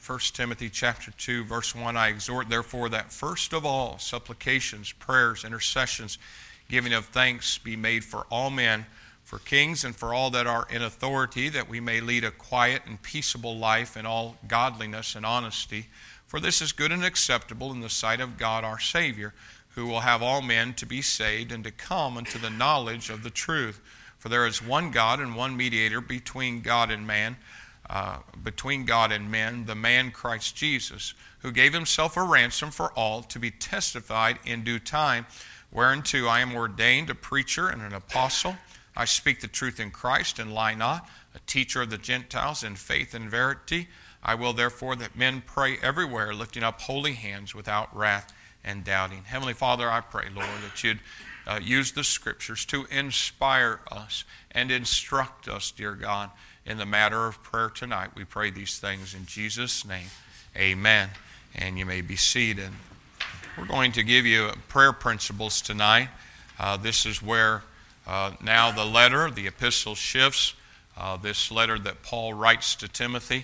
1 Timothy chapter 2, verse 1, I exhort therefore that first of all supplications, prayers, intercessions, giving of thanks be made for all men, for kings and for all that are in authority, that we may lead a quiet and peaceable life in all godliness and honesty. For this is good and acceptable in the sight of God our Savior, who will have all men to be saved and to come unto the knowledge of the truth. For there is one God and one mediator between God and man, between God and men, the man Christ Jesus, who gave himself a ransom for all, to be testified in due time, whereunto I am ordained a preacher and an apostle. I speak the truth in Christ and lie not, a teacher of the Gentiles in faith and verity. I will therefore that men pray everywhere, lifting up holy hands without wrath and doubting. Heavenly Father, I pray, Lord, that you'd use the Scriptures to inspire us and instruct us, dear God, in the matter of prayer tonight. We pray these things in Jesus' name. Amen. And you may be seated. We're going to give you prayer principles tonight. This is where now the epistle shifts. This letter that Paul writes to Timothy,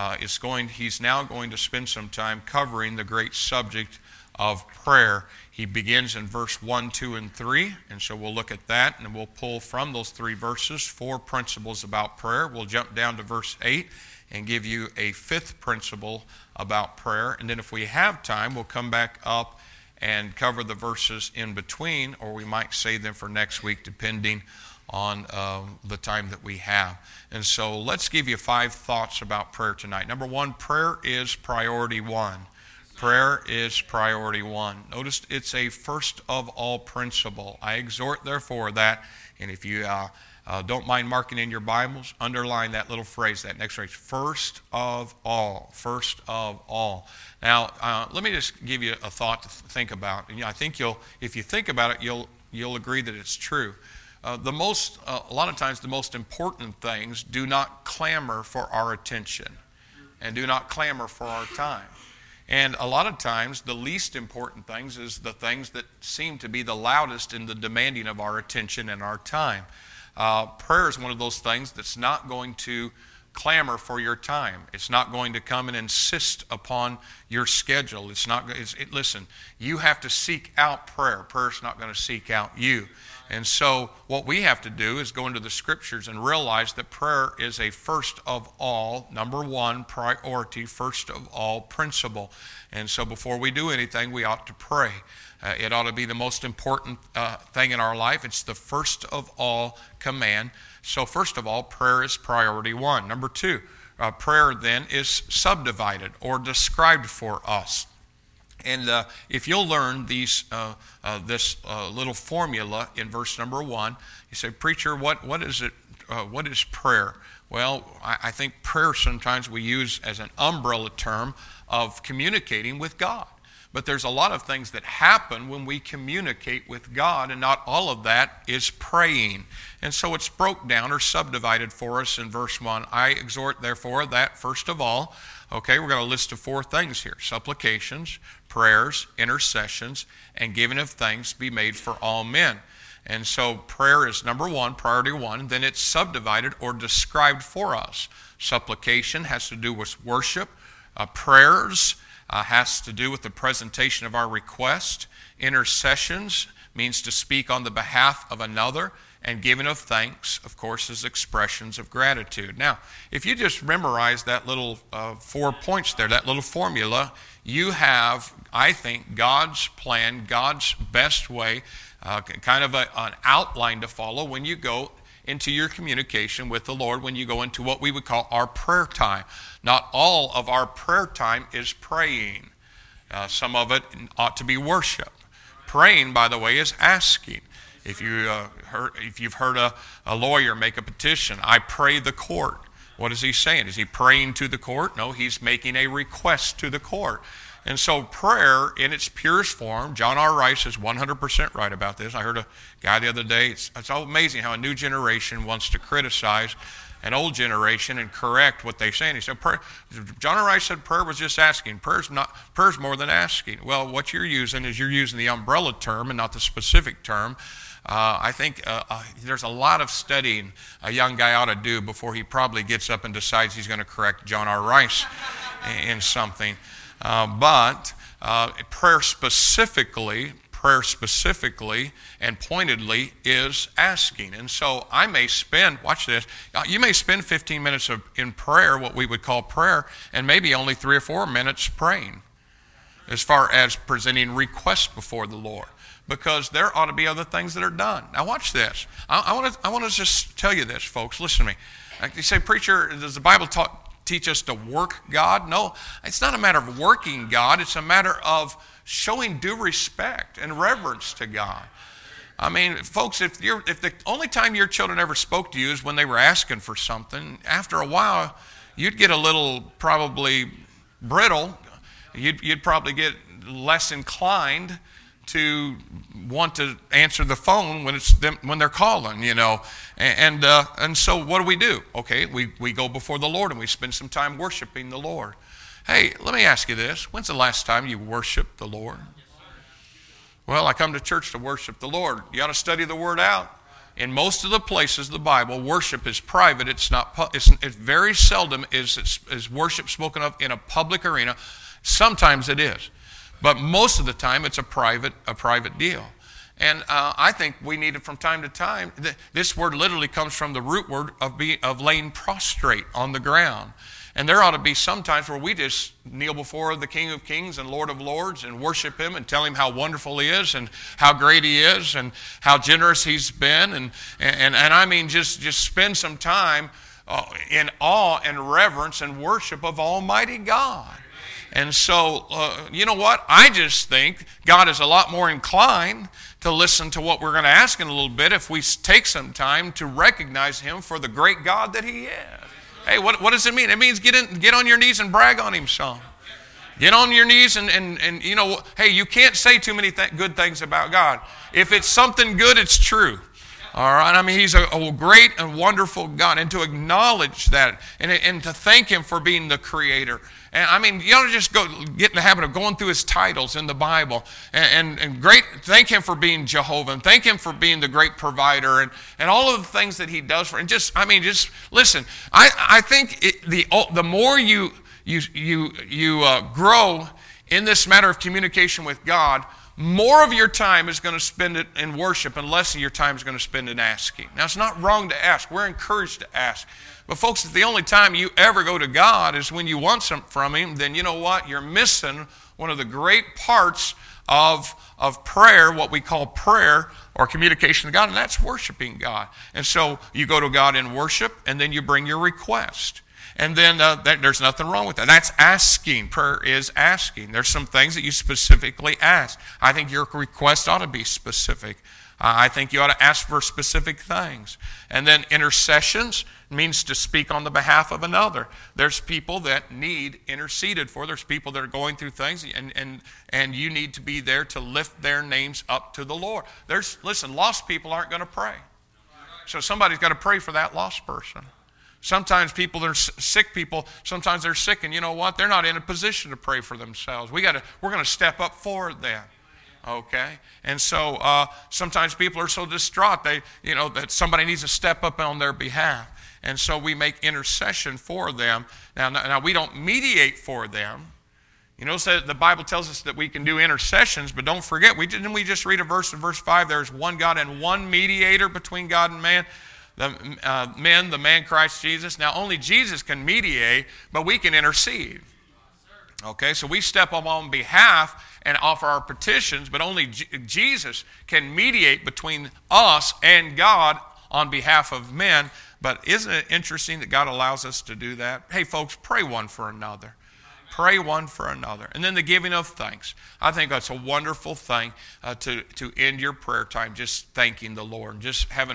he's now going to spend some time covering the great subject of prayer. He begins in verse 1, 2, and 3, and so we'll look at that, and we'll pull from those 3 verses 4 principles about prayer. We'll jump down to verse 8 and give you a 5th principle about prayer, and then if we have time, we'll come back up and cover the verses in between, or we might save them for next week, depending on the time that we have. And so let's give you 5 thoughts about prayer tonight. Number 1, prayer is priority 1. Prayer is priority 1. Notice it's a first of all principle. I exhort therefore that, and if you don't mind marking in your Bibles, underline that little phrase, that next phrase, first of all, first of all. Now, let me just give you a thought to think about. And I think if you think about it, you'll agree that it's true. A lot of times the most important things do not clamor for our attention and do not clamor for our time. And a lot of times the least important things is the things that seem to be the loudest in the demanding of our attention and our time. Prayer is one of those things that's not going to clamor for your time. It's not going to come and insist upon your schedule. Listen, you have to seek out prayer. Prayer's not going to seek out you. And so what we have to do is go into the Scriptures and realize that prayer is a first of all, number 1, priority, first of all principle. And so before we do anything, we ought to pray. It ought to be the most important thing in our life. It's the first of all command. So first of all, prayer is priority 1. Number 2, prayer then is subdivided or described for us. And if you'll learn this little formula in verse number 1, you say, preacher, what is it? What is prayer? Well, I think prayer sometimes we use as an umbrella term of communicating with God. But there's a lot of things that happen when we communicate with God, and not all of that is praying. And so it's broke down or subdivided for us in verse 1. I exhort, therefore, that first of all, okay, we're going to list of 4 things here: supplications, prayers, intercessions, and giving of thanks be made for all men. And so prayer is number 1, priority 1. Then it's subdivided or described for us. Supplication has to do with worship. Prayers has to do with the presentation of our request. Intercessions means to speak on the behalf of another. And giving of thanks, of course, is expressions of gratitude. Now, if you just memorize that little 4 points there, that little formula, you have, I think, God's plan, God's best way, kind of an outline to follow when you go into your communication with the Lord, when you go into what we would call our prayer time. Not all of our prayer time is praying. Some of it ought to be worship. Praying, by the way, is asking. If you've heard a lawyer make a petition, I pray the court. What is he saying? Is he praying to the court? No, he's making a request to the court. And so prayer in its purest form, John R. Rice is 100% right about this. I heard a guy the other day, it's so amazing how a new generation wants to criticize an old generation and correct what they say. And he said, John R. Rice said prayer was just asking. Prayer's more than asking. Well, what you're using is you're using the umbrella term and not the specific term. I think there's a lot of studying a young guy ought to do before he probably gets up and decides he's going to correct John R. Rice in something. But prayer specifically and pointedly is asking. And so I may spend, watch this, you may spend 15 minutes in prayer, what we would call prayer, and maybe only 3 or 4 minutes praying as far as presenting requests before the Lord, because there ought to be other things that are done. Now watch this. I want to just tell you this, folks. Listen to me. You say, preacher, does the Bible teach us to work God? No, it's not a matter of working God. It's a matter of showing due respect and reverence to God. I mean, folks, if the only time your children ever spoke to you is when they were asking for something, after a while, you'd get a little probably brittle. You'd probably get less inclined to want to answer the phone when it's them, when they're calling, you know. And so what do? Okay, we go before the Lord and we spend some time worshiping the Lord. Hey, let me ask you this. When's the last time you worshiped the Lord? Well, I come to church to worship the Lord. You ought to study the Word out. In most of the places of the Bible, worship is private. It's very seldom is worship spoken of in a public arena. Sometimes it is, but most of the time it's a private deal. And I think we need it from time to time. This word literally comes from the root word of laying prostrate on the ground. And there ought to be some times where we just kneel before the King of Kings and Lord of Lords and worship Him and tell Him how wonderful He is and how great He is and how generous He's been. And I mean, just spend some time in awe and reverence and worship of Almighty God. And so, you know what? I just think God is a lot more inclined to listen to what we're going to ask in a little bit if we take some time to recognize Him for the great God that He is. Hey, what does it mean? It means get on your knees and brag on Him some. Get on your knees and you know, hey, you can't say too many good things about God. If it's something good, it's true. All right, I mean, He's a great and wonderful God, and to acknowledge that and to thank Him for being the Creator. And I mean, you ought to just get in the habit of going through His titles in the Bible and thank Him for being Jehovah, and thank Him for being the great provider and all of the things that He does for. And just listen. I think the more you grow in this matter of communication with God, more of your time is going to spend it in worship and less of your time is going to spend in asking. Now, it's not wrong to ask. We're encouraged to ask. But folks, if the only time you ever go to God is when you want something from Him, then you know what? You're missing one of the great parts of prayer, what we call prayer or communication to God, and that's worshiping God. And so you go to God in worship, and then you bring your request. And then there's nothing wrong with that. That's asking. Prayer is asking. There's some things that you specifically ask. I think your request ought to be specific. I think you ought to ask for specific things. And then intercessions means to speak on the behalf of another. There's people that need interceded for. There's people that are going through things, and you need to be there to lift their names up to the Lord. Listen, lost people aren't going to pray. So somebody's got to pray for that lost person. Sometimes people that are sick people, sometimes they're sick, and you know what? They're not in a position to pray for themselves. We're going to step up for them. Okay? And so sometimes people are so distraught that somebody needs to step up on their behalf. And so we make intercession for them. Now we don't mediate for them. You know, so the Bible tells us that we can do intercessions, but don't forget, didn't we just read a verse in verse 5? There's one God and one mediator between God and man. The man Christ Jesus. Now only Jesus can mediate, but we can intercede. Okay, so we step up on behalf and offer our petitions, but only Jesus can mediate between us and God on behalf of men. But isn't it interesting that God allows us to do that? Hey folks, pray one for another. Pray one for another. And then the giving of thanks. I think that's a wonderful thing to end your prayer time just thanking the Lord, just having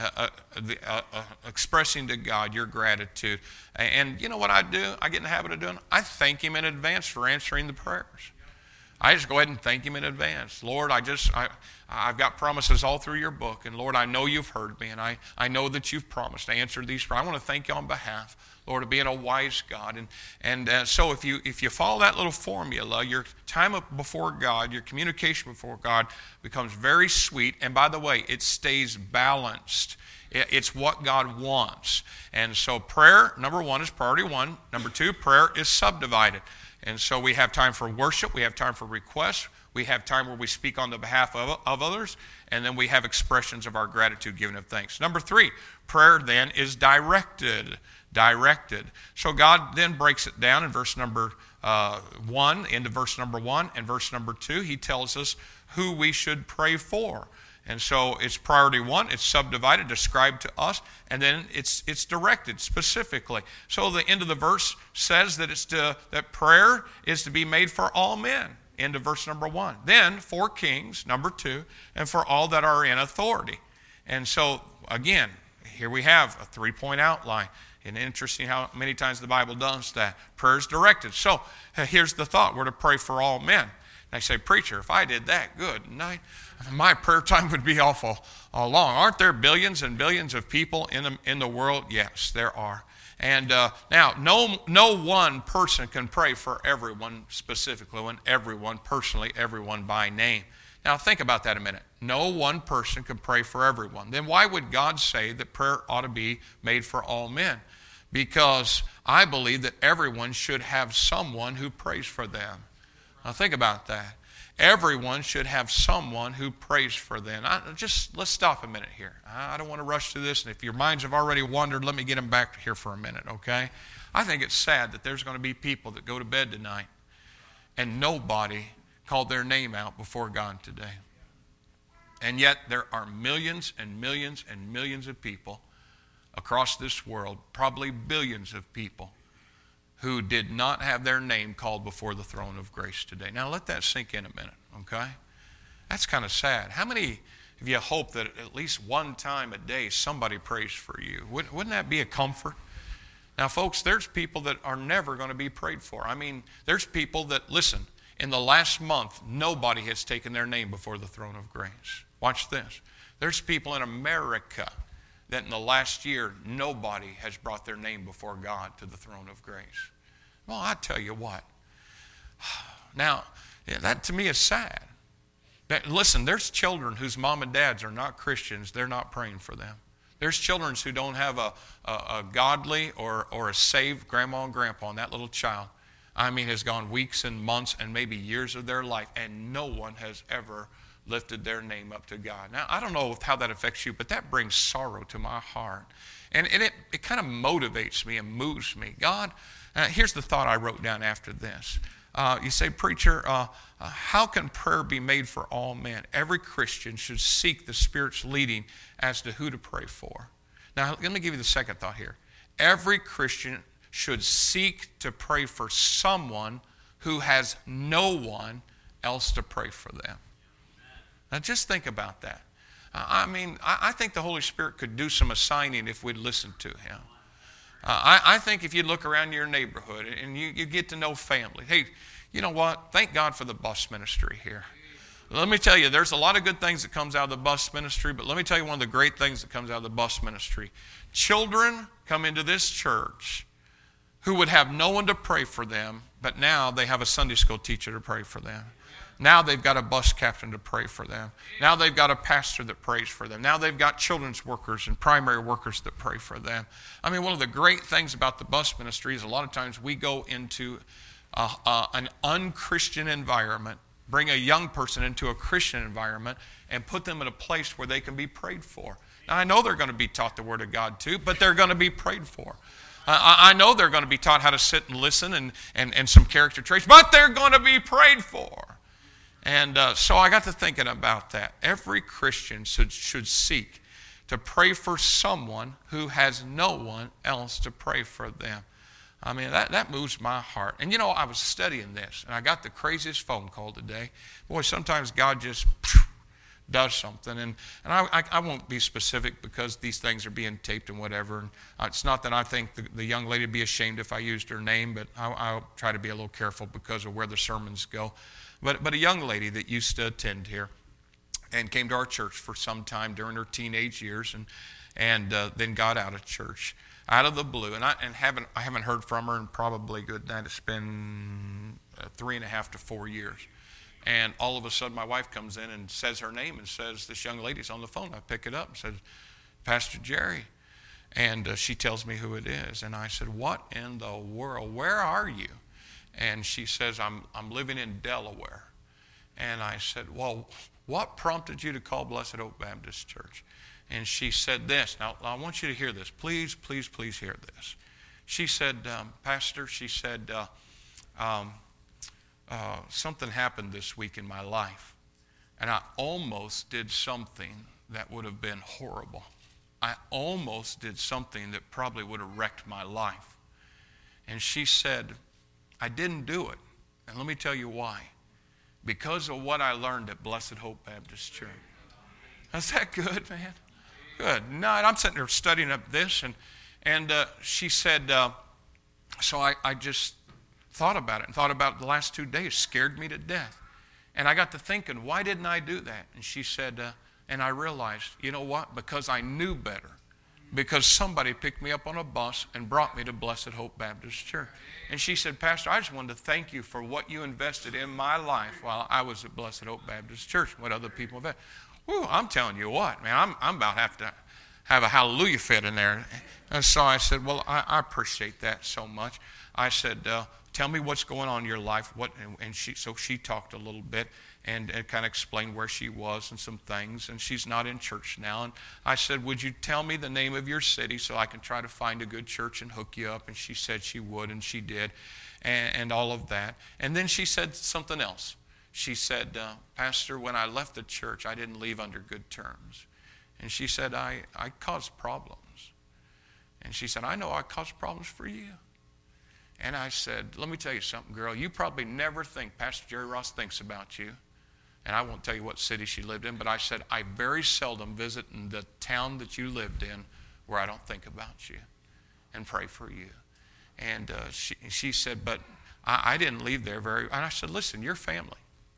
expressing to God your gratitude. And you know what I do? I get in the habit of doing? I thank Him in advance for answering the prayers. I just go ahead and thank him in advance. Lord, I've got promises all through your book. And Lord, I know you've heard me. And I know that you've promised to answer these prayers. I want to thank you on behalf, Lord, of being a wise God. So if you follow that little formula, your time before God, your communication before God becomes very sweet. And by the way, it stays balanced. It's what God wants. And so prayer, number one, is priority one. Number two, prayer is subdivided. And so we have time for worship. We have time for requests. We have time where we speak on the behalf of others. And then we have expressions of our gratitude, giving of thanks. Number three, prayer then is directed. So God then breaks it down in verse number 1, into verse number 1 and verse number 2. He tells us who we should pray for. And so it's priority one, it's subdivided, described to us, and then it's directed specifically. So the end of the verse says that that prayer is to be made for all men, end of verse number 1. Then for kings, number 2, and for all that are in authority. And so again, here we have a 3-point outline. And interesting how many times the Bible does that. Prayer is directed. So here's the thought. We're to pray for all men. And I say, preacher, if I did that, good. My prayer time would be awful long. Aren't there billions and billions of people in the world? Yes, there are. And now, no one person can pray for everyone specifically, when everyone personally, everyone by name. Now, think about that a minute. No one person can pray for everyone. Then why would God say that prayer ought to be made for all men? Because I believe that everyone should have someone who prays for them. Now, think about that. Everyone should have someone who prays for them. Let's stop a minute here. I don't want to rush through this, and if your minds have already wandered, let me get them back here for a minute, okay? I think it's sad that there's going to be people that go to bed tonight and nobody called their name out before God today. And yet there are millions and millions and millions of people across this world, probably billions of people, who did not have their name called before the throne of grace today. Now let that sink in a minute, okay? That's kind of sad. How many of you hope that at least one time a day somebody prays for you? Wouldn't that be a comfort? Now folks, there's people that are never going to be prayed for. I mean, there's people that, listen, in the last month, nobody has taken their name before the throne of grace. Watch this. There's people in America that in the last year, nobody has brought their name before God to the throne of grace. Well, I tell you what. Now, that to me is sad. Listen, there's children whose mom and dads are not Christians. They're not praying for them. There's children who don't have a godly or a saved grandma and grandpa, and that little child, has gone weeks and months and maybe years of their life, and no one has ever lifted their name up to God. Now, I don't know how that affects you, but that brings sorrow to my heart. And it kind of motivates me and moves me. God, here's the thought I wrote down after this. You say, preacher, how can prayer be made for all men? Every Christian should seek the Spirit's leading as to who to pray for. Now, let me give you the second thought here. Every Christian should seek to pray for someone who has no one else to pray for them. Now, just think about that. I think the Holy Spirit could do some assigning if we'd listen to Him. I think if you look around your neighborhood and you get to know family, hey, you know what? Thank God for the bus ministry here. Let me tell you, there's a lot of good things that comes out of the bus ministry, but let me tell you one of the great things that comes out of the bus ministry. Children come into this church who would have no one to pray for them, but now they have a Sunday school teacher to pray for them. Now they've got a bus captain to pray for them. Now they've got a pastor that prays for them. Now they've got children's workers and primary workers that pray for them. One of the great things about the bus ministry is a lot of times we go into an unchristian environment, bring a young person into a Christian environment, and put them in a place where they can be prayed for. Now I know they're going to be taught the Word of God too, but they're going to be prayed for. I know they're going to be taught how to sit and listen and some character traits, but they're going to be prayed for. And so I got to thinking about that. Every Christian should seek to pray for someone who has no one else to pray for them. That moves my heart. And I was studying this, and I got the craziest phone call today. Boy, sometimes God just does something. And I won't be specific because these things are being taped and whatever. And it's not that I think the young lady would be ashamed if I used her name, but I'll try to be a little careful because of where the sermons go. But a young lady that used to attend here and came to our church for some time during her teenage years and then got out of church out of the blue. And I haven't heard from her in probably it's been 3.5 to 4 years. And all of a sudden my wife comes in and says her name and says, this young lady's on the phone. I pick it up and said, Pastor Jerry. And she tells me who it is. And I said, what in the world? Where are you? And she says, I'm living in Delaware. And I said, well, what prompted you to call Blessed Hope Baptist Church? And she said this. Now, I want you to hear this. Please, please, please hear this. She said, Pastor, she said, something happened this week in my life, and I almost did something that would have been horrible. I almost did something that probably would have wrecked my life. And she said, I didn't do it. And let me tell you why. Because of what I learned at Blessed Hope Baptist Church. Is that good, man? Good. No, I'm sitting there studying up this, and she said, so I just thought about it and thought about the last 2 days. Scared me to death. And I got to thinking, why didn't I do that? And she said, and I realized, you know what? Because I knew better. Because somebody picked me up on a bus and brought me to Blessed Hope Baptist Church. And she said, Pastor, I just wanted to thank you for what you invested in my life while I was at Blessed Hope Baptist Church, what other people have. Whew, I'm telling you what, man, I'm about to have a hallelujah fit in there. And so I said, well, I appreciate that so much. I said, tell me what's going on in your life. And she talked a little bit and kind of explained where she was and some things. And she's not in church now. And I said, would you tell me the name of your city so I can try to find a good church and hook you up? And she said she would, and she did, and all of that. And then she said something else. She said, Pastor, when I left the church, I didn't leave under good terms. And she said, I caused problems. And she said, I know I caused problems for you. And I said, let me tell you something, girl. You probably never think Pastor Jerry Ross thinks about you. And I won't tell you what city she lived in, but I said, I very seldom visit in the town that you lived in where I don't think about you and pray for you. And she said, but I didn't leave there and I said, listen, you're family.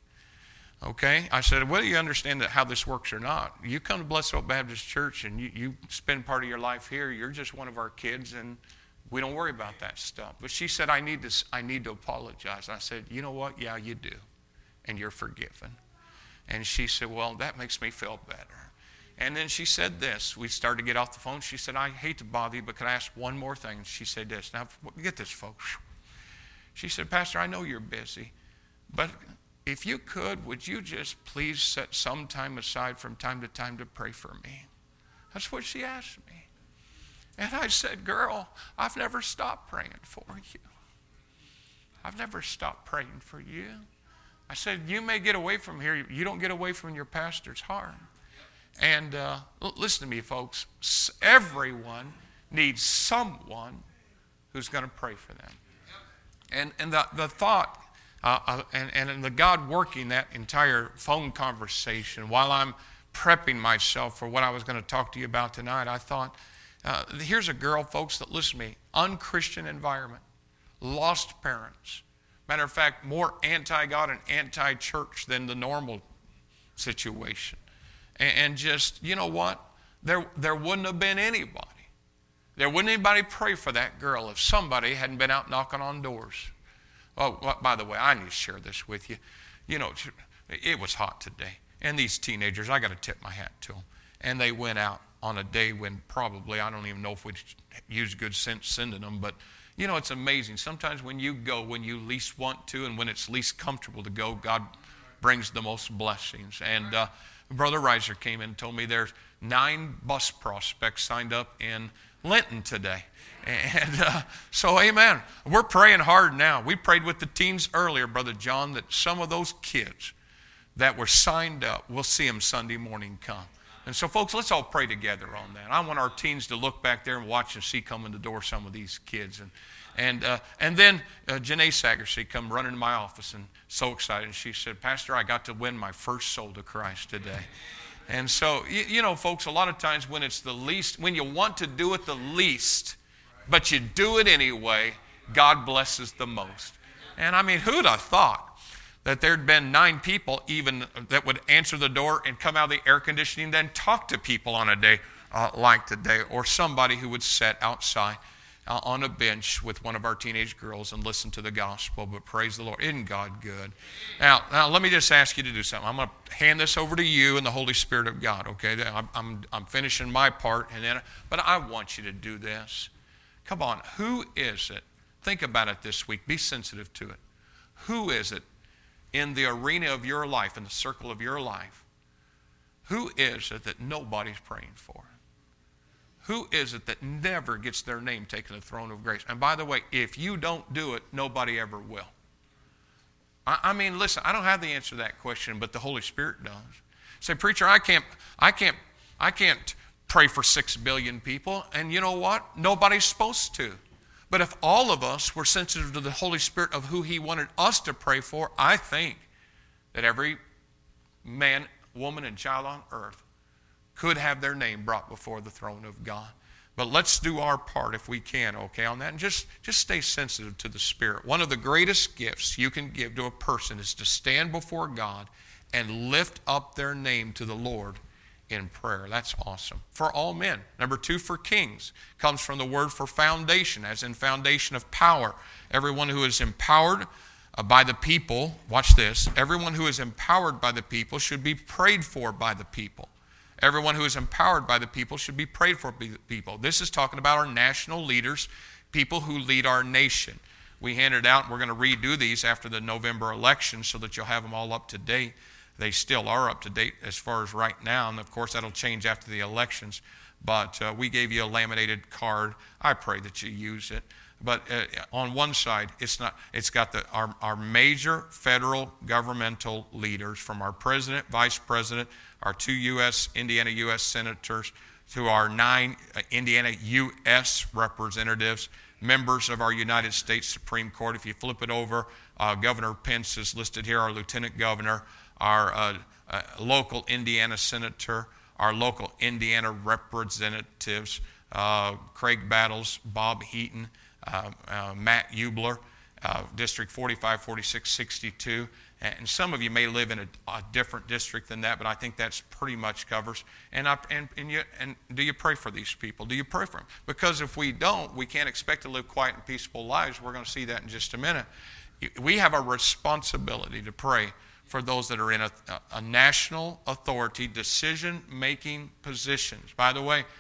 Okay? I said, whether you understand how this works or not, you come to Blessed Hope Baptist Church and you spend part of your life here, you're just one of our kids, and we don't worry about that stuff. But she said, I need to apologize. I said, you know what? Yeah, you do. And you're forgiven. And she said, well, that makes me feel better. And then she said this. We started to get off the phone. She said, I hate to bother you, but can I ask one more thing? And she said this. Now, get this, folks. She said, Pastor, I know you're busy, but if you could, would you just please set some time aside from time to time to pray for me? That's what she asked me. And I said, girl, I've never stopped praying for you. I've never stopped praying for you. I said, you may get away from here. You don't get away from your pastor's heart. And listen to me, folks. Everyone needs someone who's going to pray for them. And the thought, and the God working that entire phone conversation while I'm prepping myself for what I was going to talk to you about tonight, I thought, here's a girl, folks, that listen to me, unchristian environment, lost parents. Matter of fact, more anti-God and anti-church than the normal situation. And just, you know what? There wouldn't have been anybody. There wouldn't anybody pray for that girl if somebody hadn't been out knocking on doors. Oh, by the way, I need to share this with you. You know, it was hot today. And these teenagers, I got to tip my hat to them. And they went out on a day when probably, I don't even know if we'd use good sense sending them, but you know, it's amazing. Sometimes when you go when you least want to and when it's least comfortable to go, God brings the most blessings. And Brother Reiser came in and told me there's 9 bus prospects signed up in Linton today. And so, amen. We're praying hard now. We prayed with the teens earlier, Brother John, that some of those kids that were signed up, we'll see them Sunday morning come. And so, folks, let's all pray together on that. I want our teens to look back there and watch and see come in the door some of these kids. And then Janae Sagersey come running to my office and so excited. And she said, Pastor, I got to win my first soul to Christ today. And so, you know, folks, a lot of times when it's the least, when you want to do it the least, but you do it anyway, God blesses the most. And I mean, who'd have thought that there'd been 9 people even that would answer the door and come out of the air conditioning and then talk to people on a day like today, or somebody who would sit outside on a bench with one of our teenage girls and listen to the gospel. But praise the Lord, isn't God good? Now let me just ask you to do something. I'm going to hand this over to you and the Holy Spirit of God, okay? I'm finishing my part, but I want you to do this. Come on, who is it? Think about it this week. Be sensitive to it. Who is it in the arena of your life, in the circle of your life? Who is it that nobody's praying for? Who is it that never gets their name taken to the throne of grace? And by the way, if you don't do it, nobody ever will. I mean, listen, I don't have the answer to that question, but the Holy Spirit does. Say, preacher, I can't pray for 6 billion people. And you know what? Nobody's supposed to. But if all of us were sensitive to the Holy Spirit of who He wanted us to pray for, I think that every man, woman, and child on earth could have their name brought before the throne of God. But let's do our part if we can, okay, on that. And just stay sensitive to the Spirit. One of the greatest gifts you can give to a person is to stand before God and lift up their name to the Lord in prayer. That's awesome. For all men. Number 2, for kings, comes from the word for foundation, as in foundation of power. Everyone who is empowered by the people, watch this, everyone who is empowered by the people should be prayed for by the people. Everyone who is empowered by the people should be prayed for by the people. This is talking about our national leaders, people who lead our nation. We handed out, and we're going to redo these after the November election so that you'll have them all up to date. They still are up to date as far as right now, and of course that'll change after the elections. But we gave you a laminated card. I pray that you use it. But on one side, it's got our major federal governmental leaders, from our president, vice president, our 2 Indiana U.S. senators, to our 9 Indiana U.S. representatives, members of our United States Supreme Court. If you flip it over, Governor Pence is listed here, our lieutenant governor, our local Indiana senator, our local Indiana representatives, Craig Battles, Bob Heaton, Matt Eubler, District 45, 46, 62. And some of you may live in a different district than that, but I think that's pretty much covers. And do you pray for these people? Do you pray for them? Because if we don't, we can't expect to live quiet and peaceful lives. We're going to see that in just a minute. We have a responsibility to pray for those that are in a national authority, decision-making positions. By the way,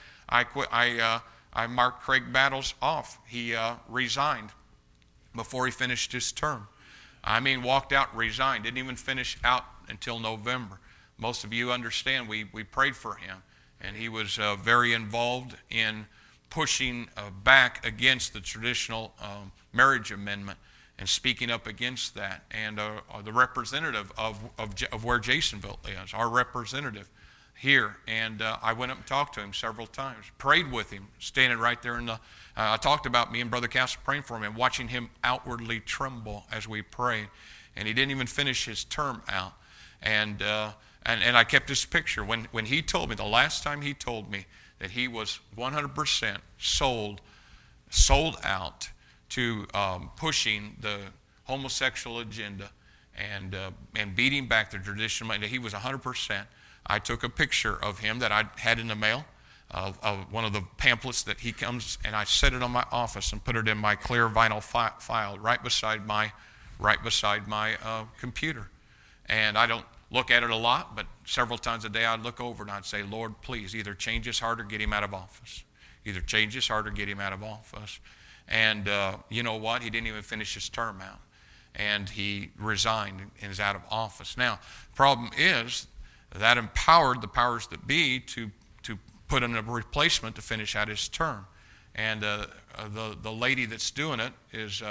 I marked Craig Battles off. He resigned before he finished his term. I mean, walked out, resigned, didn't even finish out until November. Most of you understand we prayed for him, and he was very involved in pushing back against the traditional marriage amendment and speaking up against that. And the representative of where Jasonville is, our representative here, and I went up and talked to him several times, prayed with him, standing right there in the, I talked about me and Brother Castle praying for him and watching him outwardly tremble as we prayed. And he didn't even finish his term out. And I kept his picture. When he told me, the last time he told me that he was 100% sold out to pushing the homosexual agenda and beating back the traditional, he was 100%. I took a picture of him that I had in the mail, of one of the pamphlets that he comes, and I set it on my office and put it in my clear vinyl file right beside my computer. And I don't look at it a lot, but several times a day I'd look over and I'd say, Lord, please either change his heart or get him out of office. Either change his heart or get him out of office. And you know what? He didn't even finish his term out. And he resigned and is out of office. Now, the problem is that empowered the powers that be to put in a replacement to finish out his term. And the lady that's doing it is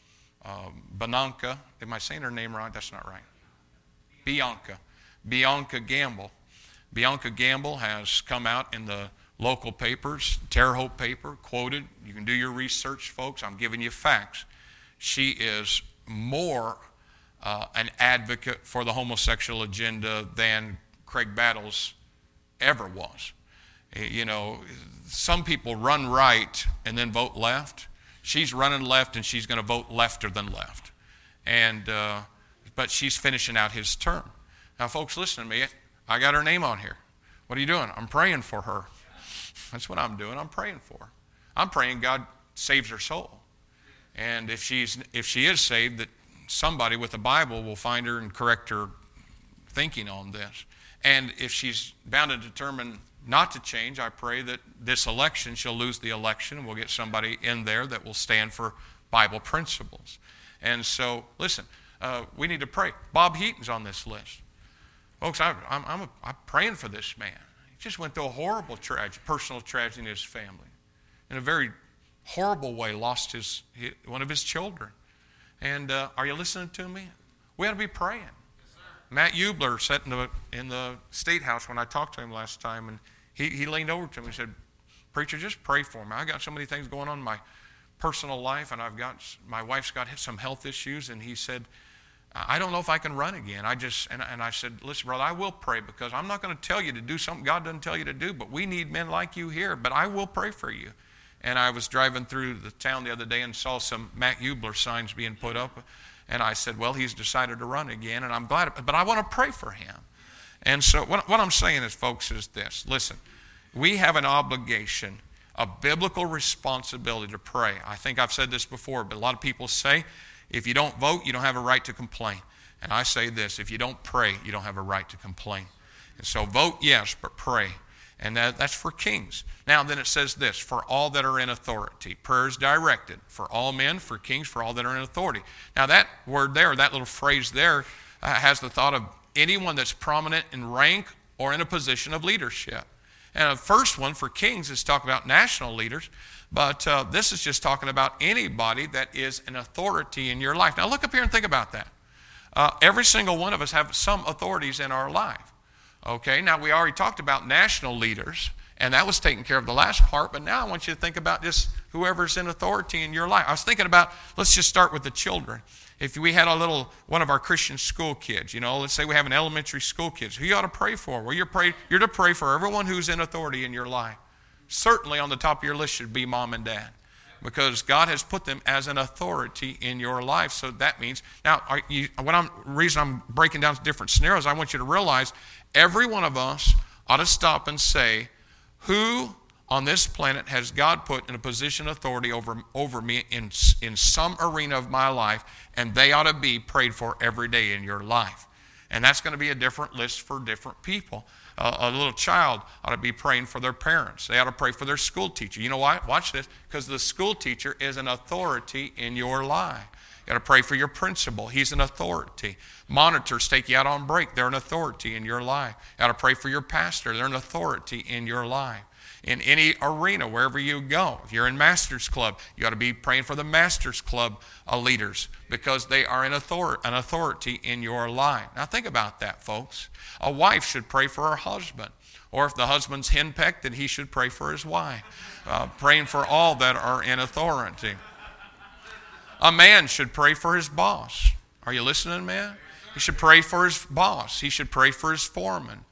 Bianca. Am I saying her name right? That's not right. Bianca Gamble. Bianca Gamble has come out in the local papers, Terre Haute paper, quoted. You can do your research, folks. I'm giving you facts. She is more an advocate for the homosexual agenda than Craig Battles ever was. You know, some people run right and then vote left. She's running left and she's going to vote lefter than left. But she's finishing out his term. Now, folks, listen to me. I got her name on here. What are you doing? I'm praying for her. That's what I'm doing. I'm praying for her. I'm praying God saves her soul. And if she is saved, that somebody with a Bible will find her and correct her thinking on this. And if she's bound and determined not to change, I pray that this election, she'll lose the election, and we'll get somebody in there that will stand for Bible principles. And so, listen, we need to pray. Bob Heaton's on this list. Folks, I'm praying for this man. He just went through a horrible personal tragedy in his family. In a very horrible way, lost one of his children. And are you listening to me? We ought to be praying. Yes, Matt Eubler sat in the State House when I talked to him last time, and he leaned over to me and said, "Preacher, just pray for me. I got so many things going on in my personal life, and my wife's got some health issues." And he said, "I don't know if I can run again." And I said, "Listen, brother, I will pray, because I'm not going to tell you to do something God doesn't tell you to do, but we need men like you here, but I will pray for you." And I was driving through the town the other day and saw some Matt Eubler signs being put up. And I said, well, he's decided to run again, and I'm glad, but I want to pray for him. And so what I'm saying is, folks, is this. Listen, we have an obligation, a biblical responsibility to pray. I think I've said this before, but a lot of people say, if you don't vote, you don't have a right to complain. And I say this, if you don't pray, you don't have a right to complain. And so vote yes, but pray. And that's for kings. Now, then it says this, for all that are in authority. Prayer is directed for all men, for kings, for all that are in authority. Now, that word there, that little phrase there, has the thought of anyone that's prominent in rank or in a position of leadership. And the first one for kings is talking about national leaders, but this is just talking about anybody that is an authority in your life. Now, look up here and think about that. Every single one of us have some authorities in our life. Okay, now we already talked about national leaders, and that was taken care of the last part, but now I want you to think about just whoever's in authority in your life. I was thinking about, let's just start with the children. If we had one of our Christian school kids, let's say we have an elementary school kids, who you ought to pray for? Well, you're to pray for everyone who's in authority in your life. Certainly on the top of your list should be mom and dad, because God has put them as an authority in your life. So that means, now, reason I'm breaking down different scenarios, I want you to realize every one of us ought to stop and say, who on this planet has God put in a position of authority over me in some arena of my life, and they ought to be prayed for every day in your life. And that's going to be a different list for different people. A little child ought to be praying for their parents. They ought to pray for their school teacher. You know why? Watch this. Because the school teacher is an authority in your life. You got to pray for your principal. He's an authority. Monitors take you out on break. They're an authority in your life. You got to pray for your pastor. They're an authority in your life. In any arena, wherever you go, if you're in Masters Club, you got to be praying for the Masters Club leaders, because they are an authority in your life. Now think about that, folks. A wife should pray for her husband. Or if the husband's henpecked, then he should pray for his wife. Praying for all that are in authority. A man should pray for his boss. Are you listening, man? He should pray for his boss. He should pray for his foreman.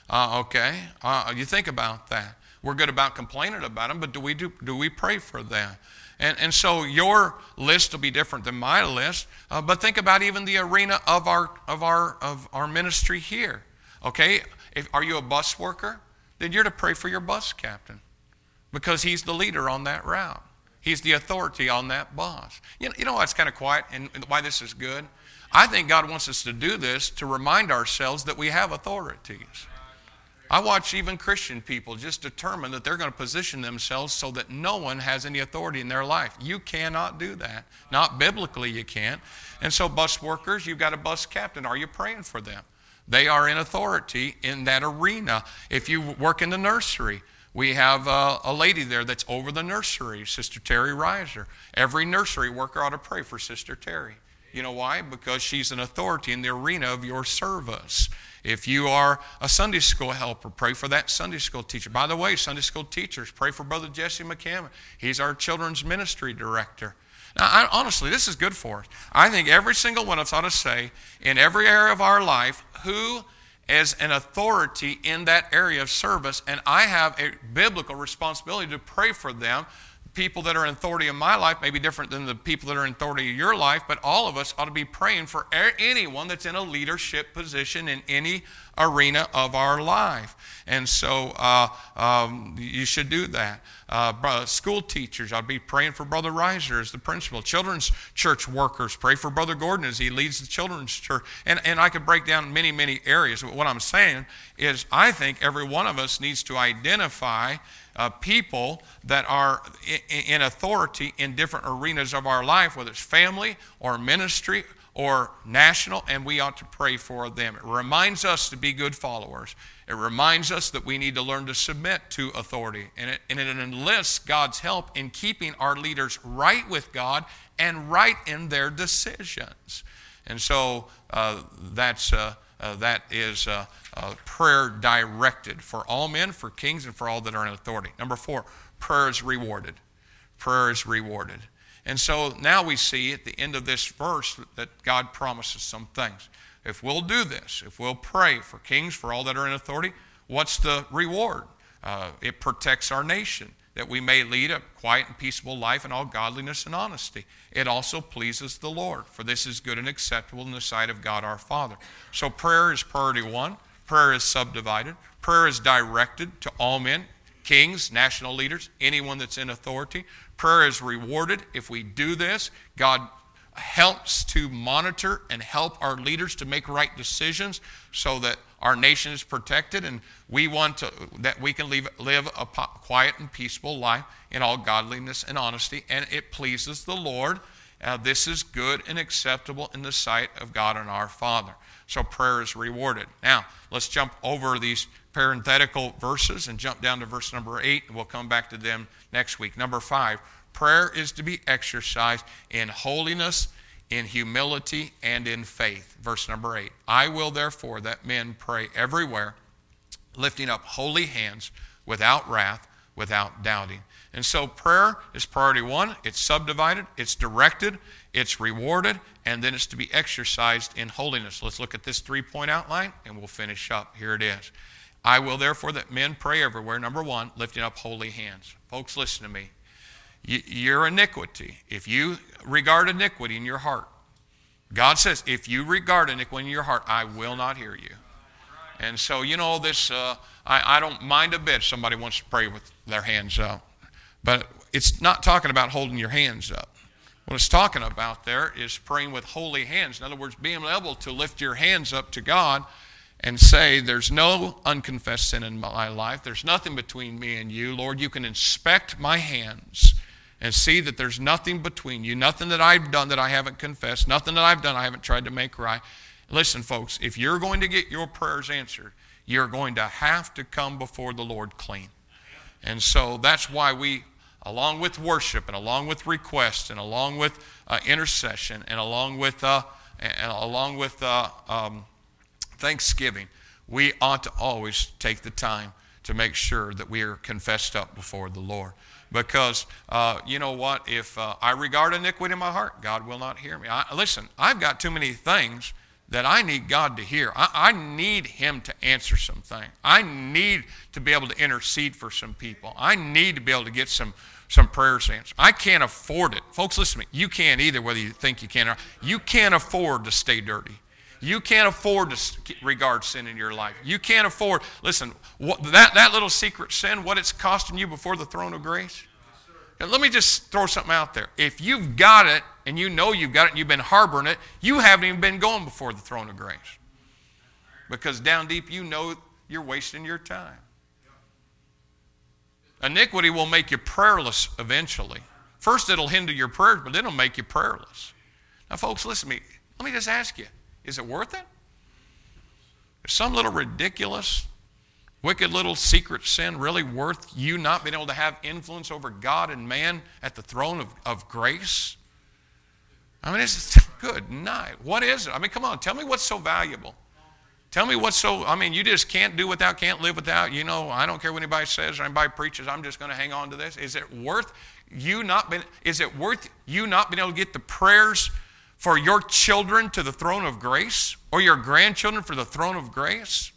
You think about that. We're good about complaining about them, but do we pray for them? And so your list will be different than my list. But think about even the arena of our ministry here. Okay, are you a bus worker? Then you're to pray for your bus captain, because he's the leader on that route. He's the authority on that bus. You know why it's kind of quiet and why this is good? I think God wants us to do this to remind ourselves that we have authorities. I watch even Christian people just determine that they're going to position themselves so that no one has any authority in their life. You cannot do that. Not biblically you can't. And so bus workers, you've got a bus captain. Are you praying for them? They are in authority in that arena. If you work in the nursery, we have a lady there that's over the nursery, Sister Terry Reiser. Every nursery worker ought to pray for Sister Terry. You know why? Because she's an authority in the arena of your service. If you are a Sunday school helper, pray for that Sunday school teacher. By the way, Sunday school teachers, pray for Brother Jesse McCammon. He's our children's ministry director. Now, honestly, this is good for us. I think every single one of us ought to say, in every area of our life, who is an authority in that area of service, and I have a biblical responsibility to pray for them. People that are in authority in my life may be different than the people that are in authority in your life, but all of us ought to be praying for anyone that's in a leadership position in any arena of our life. And so you should do that. School teachers, I'd be praying for Brother Reiser as the principal. Children's church workers, pray for Brother Gordon as he leads the children's church. And I could break down many, many areas. But what I'm saying is I think every one of us needs to identify people that are in authority in different arenas of our life, whether it's family or ministry or national, and we ought to pray for them. It reminds us to be good followers. It reminds us that we need to learn to submit to authority. And it enlists God's help in keeping our leaders right with God and right in their decisions. And so that is prayer directed for all men, for kings, and for all that are in authority. Number 4, prayer is rewarded. Prayer is rewarded. And so now we see at the end of this verse that God promises some things. If we'll do this, if we'll pray for kings, for all that are in authority, what's the reward? It protects our nation, that we may lead a quiet and peaceable life in all godliness and honesty. It also pleases the Lord, for this is good and acceptable in the sight of God our Father. So prayer is priority 1. Prayer is subdivided. Prayer is directed to all men, kings, national leaders, anyone that's in authority. Prayer is rewarded. If we do this, God helps to monitor and help our leaders to make right decisions so that our nation is protected, and we want that we can live a quiet and peaceful life in all godliness and honesty, and it pleases the Lord. This is good and acceptable in the sight of God and our Father. So prayer is rewarded. Now, let's jump over these parenthetical verses and jump down to verse number 8, and we'll come back to them next week. Number 5, prayer is to be exercised in holiness, in humility, and in faith. Verse number 8, I will therefore that men pray everywhere, lifting up holy hands, without wrath, without doubting. And so prayer is priority 1. It's subdivided, it's directed, it's rewarded, and then it's to be exercised in holiness. Let's look at this 3-point outline, and we'll finish up. Here it is. I will therefore that men pray everywhere. Number 1, lifting up holy hands. Folks, listen to me. Your iniquity, if you regard iniquity in your heart, God says, if you regard iniquity in your heart, I will not hear you. And so, this, I don't mind a bit if somebody wants to pray with their hands up. But it's not talking about holding your hands up. What it's talking about there is praying with holy hands. In other words, being able to lift your hands up to God and say, there's no unconfessed sin in my life. There's nothing between me and you. Lord, you can inspect my hands and see that there's nothing between you, nothing that I've done that I haven't confessed, nothing that I've done I haven't tried to make right. Listen, folks, if you're going to get your prayers answered, you're going to have to come before the Lord clean. And so that's why we, along with worship and along with request and along with intercession and along with thanksgiving, we ought to always take the time to make sure that we are confessed up before the Lord. Because you know what? If I regard iniquity in my heart, God will not hear me. Listen, I've got too many things that I need God to hear. I need Him to answer some things. I need to be able to intercede for some people. I need to be able to get some prayers answered. I can't afford it. Folks, listen to me. You can't either, whether you think you can or not. You can't afford to stay dirty. You can't afford to regard sin in your life. You can't afford, listen, that little secret sin, what it's costing you before the throne of grace. And let me just throw something out there. If you've got it, and you know you've got it, and you've been harboring it, you haven't even been going before the throne of grace. Because down deep, you know you're wasting your time. Iniquity will make you prayerless eventually. First, it'll hinder your prayers, but then it'll make you prayerless. Now, folks, listen to me. Let me just ask you, is it worth it? Is some little ridiculous, wicked little secret sin really worth you not being able to have influence over God and man at the throne of grace? I mean, it's good night. What is it? I mean, come on, tell me what's so valuable. Tell me what's so, you just can't do without, can't live without. I don't care what anybody says or anybody preaches. I'm just going to hang on to this. Is it worth you not being able to get the prayers for your children to the throne of grace, or your grandchildren for the throne of grace?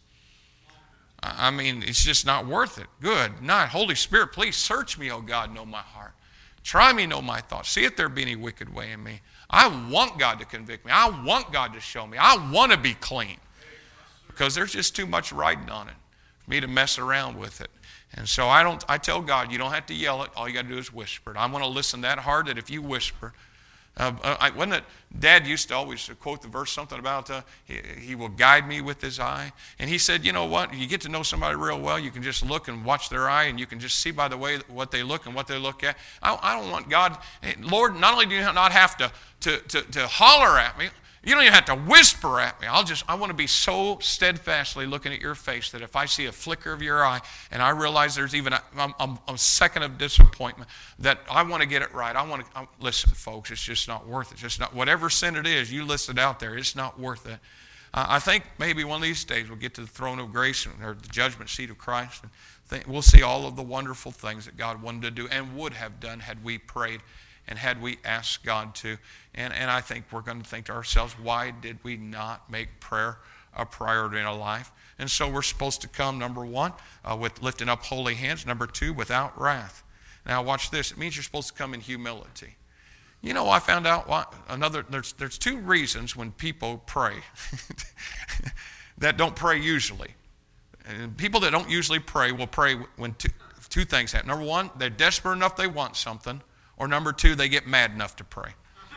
It's just not worth it. Good night. Holy Spirit, please search me, oh God, know my heart. Try me, know my thoughts. See if there be any wicked way in me. I want God to convict me. I want God to show me. I want to be clean. Because there's just too much riding on it for me to mess around with it. And so I tell God, you don't have to yell it. All you got to do is whisper it. I want to listen that hard that if you whisper, wasn't it, Dad used to always quote the verse, something about he will guide me with his eye. And he said, you know what, you get to know somebody real well, you can just look and watch their eye, and you can just see by the way what they look and what they look at. I don't want God, Lord, not only do you not have to holler at me, you don't even have to whisper at me. I want to be so steadfastly looking at your face that if I see a flicker of your eye and I realize there's even a second of disappointment, that I want to get it right. Listen, folks, it's just not worth it. It's just not, whatever sin it is, you list it out there, it's not worth it. I think maybe one of these days we'll get to the throne of grace or the judgment seat of Christ, and we'll see all of the wonderful things that God wanted to do and would have done had we prayed and had we asked God to. And I think we're going to think to ourselves, why did we not make prayer a priority in our life? And so we're supposed to come, number one, with lifting up holy hands. Number two, without wrath. Now watch this. It means you're supposed to come in humility. I found out there's two reasons when people pray that don't pray usually. And people that don't usually pray will pray when two things happen. Number one, they're desperate enough they want something. Or number two, they get mad enough to pray.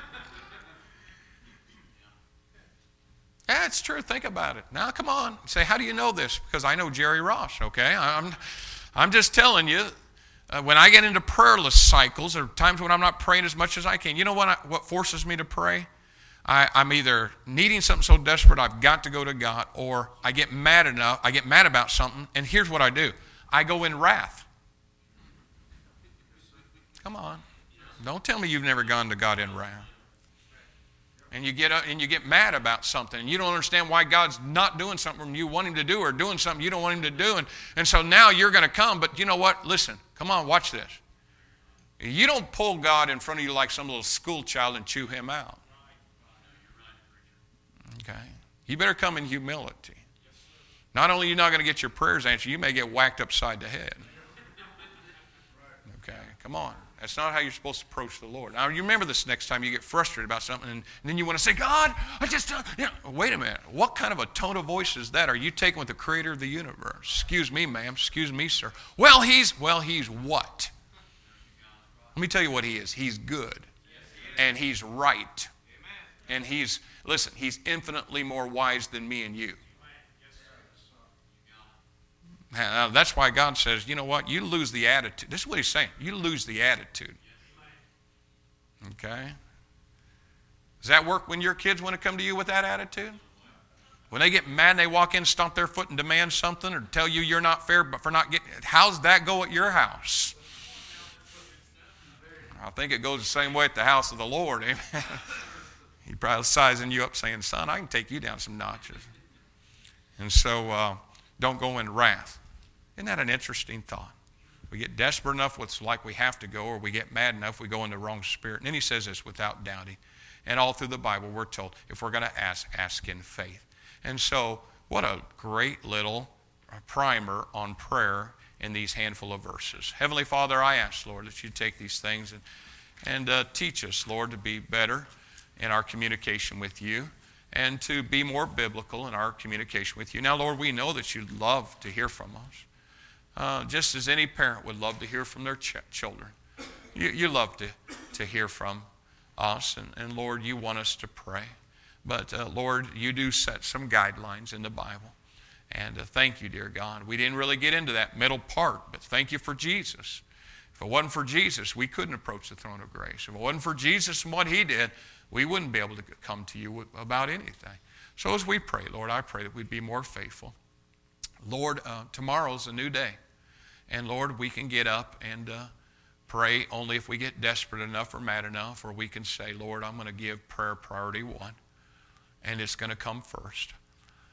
Yeah, it's true. Think about it. Now, come on. Say, how do you know this? Because I know Jerry Ross, okay? I'm just telling you, when I get into prayerless cycles, there are times when I'm not praying as much as I can. You know what forces me to pray? I'm either needing something so desperate I've got to go to God, or I get mad about something, and here's what I do. I go in wrath. Come on. Don't tell me you've never gone to God in wrath. And you get mad about something, and you don't understand why God's not doing something you want him to do, or doing something you don't want him to do. And so now you're going to come, but you know what? Listen, come on, watch this. You don't pull God in front of you like some little school child and chew him out. Okay? You better come in humility. Not only are you not going to get your prayers answered, you may get whacked upside the head. Okay? Come on. That's not how you're supposed to approach the Lord. Now, you remember this next time you get frustrated about something, and then you want to say, God, wait a minute. What kind of a tone of voice is that? Are you taking with the creator of the universe? Excuse me, ma'am. Excuse me, sir. Well, he's what? Let me tell you what he is. He's good. And he's right. And he's infinitely more wise than me and you. Now, that's why God says, you know what? You lose the attitude. This is what he's saying. You lose the attitude. Okay? Does that work when your kids want to come to you with that attitude? When they get mad and they walk in, stomp their foot and demand something, or tell you you're not fair but for not getting it, how's that go at your house? I think it goes the same way at the house of the Lord. Amen. He probably sizing you up saying, son, I can take you down some notches. And so don't go in wrath. Isn't that an interesting thought? We get desperate enough, it's like we have to go, or we get mad enough, we go in the wrong spirit. And then he says this, without doubting. And all through the Bible, we're told, if we're going to ask in faith. And so, what a great little primer on prayer in these handful of verses. Heavenly Father, I ask, Lord, that you take these things and teach us, Lord, to be better in our communication with you, and to be more biblical in our communication with you. Now, Lord, we know that you love to hear from us. Just as any parent would love to hear from their children. You love to hear from us, and Lord, you want us to pray. But Lord, you do set some guidelines in the Bible. And thank you, dear God. We didn't really get into that middle part, but thank you for Jesus. If it wasn't for Jesus, we couldn't approach the throne of grace. If it wasn't for Jesus and what he did, we wouldn't be able to come to you about anything. So as we pray, Lord, I pray that we'd be more faithful. Lord, tomorrow's a new day. And Lord, we can get up and pray only if we get desperate enough or mad enough, or we can say, Lord, I'm going to give prayer priority one, and it's going to come first.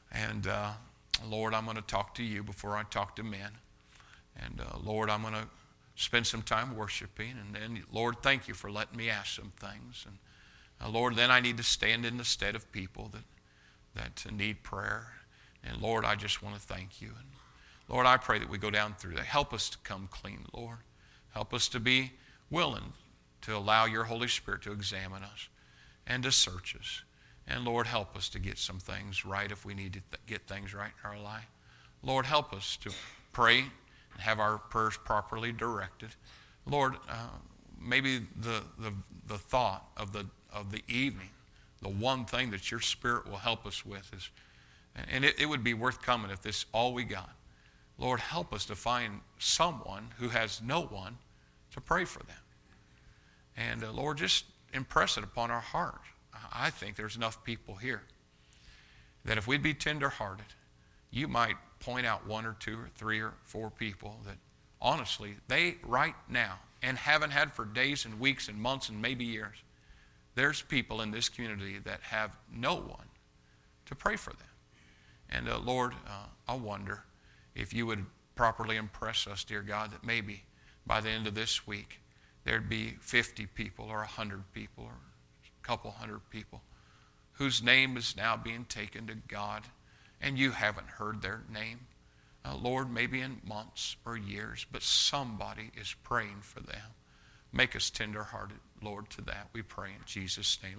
And Lord, I'm going to talk to you before I talk to men. And Lord, I'm going to spend some time worshiping. And then, Lord, thank you for letting me ask some things. And Lord, then I need to stand in the stead of people that need prayer. And Lord, I just want to thank you. And Lord, I pray that we go down through that. Help us to come clean, Lord. Help us to be willing to allow your Holy Spirit to examine us and to search us. And Lord, help us to get some things right if we need to get things right in our life. Lord, help us to pray and have our prayers properly directed. Lord, maybe the thought of the evening, the one thing that your Spirit will help us with is, and it would be worth coming if this is all we got. Lord, help us to find someone who has no one to pray for them. And Lord, just impress it upon our heart. I think there's enough people here that if we'd be tender-hearted, you might point out one or two or three or four people that honestly, they right now, and haven't had for days and weeks and months and maybe years, there's people in this community that have no one to pray for them. And Lord, I wonder if you would properly impress us, dear God, that maybe by the end of this week, there'd be 50 people or 100 people or a couple hundred people whose name is now being taken to God, and you haven't heard their name. Lord, maybe in months or years, but somebody is praying for them. Make us tender-hearted, Lord, to that. We pray in Jesus' name.